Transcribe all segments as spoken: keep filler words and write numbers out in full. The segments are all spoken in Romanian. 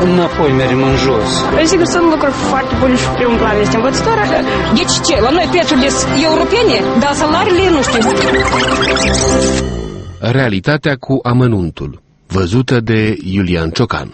înapoi mergem în jos. Sigur, sunt lucruri foarte bune și primul plan este învățătoarea. Deci ce? La noi prețurile sunt europene, dar salariile nu știu. Realitatea cu amănuntul, văzută de Iulian Ciocan.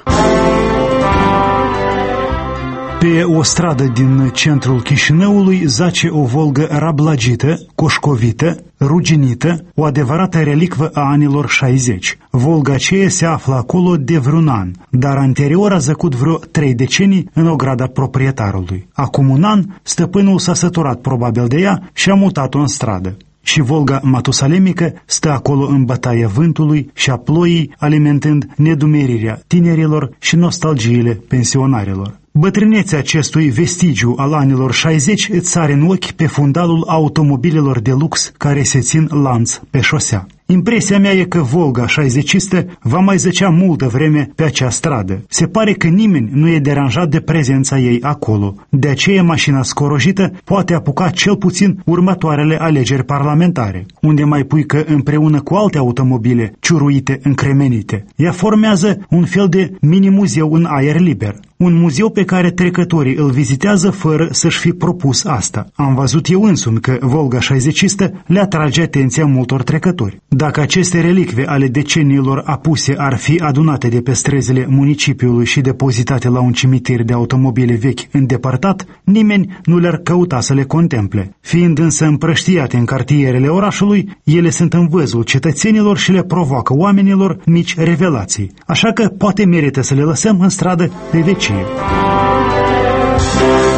Pe o stradă din centrul Chișinăului zace o Volgă rablagită, coșcovită, ruginită, o adevărată relicvă a anilor șaizeci. Volga aceea se află acolo de vreun an, dar anterior a zăcut vreo trei decenii în ograda proprietarului. Acum un an, stăpânul s-a săturat probabil de ea și a mutat-o în stradă. Și Volga matusalemică stă acolo în bătaia vântului și a ploii, alimentând nedumerirea tinerilor și nostalgiile pensionarilor. Bătrânețea acestui vestigiu al anilor șaizeci îți sare în ochi pe fundalul automobilelor de lux care se țin lanț pe șosea. Impresia mea e că Volga șaizecistă va mai zăcea multă vreme pe acea stradă. Se pare că nimeni nu e deranjat de prezența ei acolo. De aceea mașina scorojită poate apuca cel puțin următoarele alegeri parlamentare, unde mai pui că împreună cu alte automobile ciuruite încremenite. Ea formează un fel de mini-muzeu în aer liber. Un muzeu pe care trecătorii îl vizitează fără să-și fi propus asta. Am văzut eu însumi că Volga șaizecistă le atrage atenția multor trecători. Dacă aceste relicve ale deceniilor apuse ar fi adunate de pe străzile municipiului și depozitate la un cimitir de automobile vechi îndepărtat, nimeni nu le-ar căuta să le contemple. Fiind însă împrăștiate în cartierele orașului, ele sunt în văzul cetățenilor și le provoacă oamenilor mici revelații. Așa că poate merită să le lăsăm în stradă pe vecie.